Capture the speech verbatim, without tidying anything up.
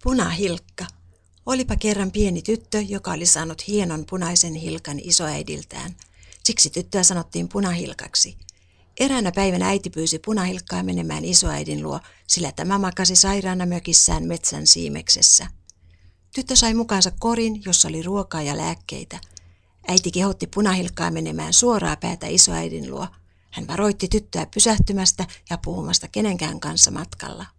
Punahilkka. Olipa kerran pieni tyttö, joka oli saanut hienon punaisen hilkan isoäidiltään. Siksi tyttöä sanottiin Punahilkaksi. Eräänä päivänä äiti pyysi Punahilkkaa menemään isoäidin luo, sillä tämä makasi sairaana mökissään metsän siimeksessä. Tyttö sai mukaansa korin, jossa oli ruokaa ja lääkkeitä. Äiti kehotti Punahilkkaa menemään suoraa päätä isoäidin luo. Hän varoitti tyttöä pysähtymästä ja puhumasta kenenkään kanssa matkalla.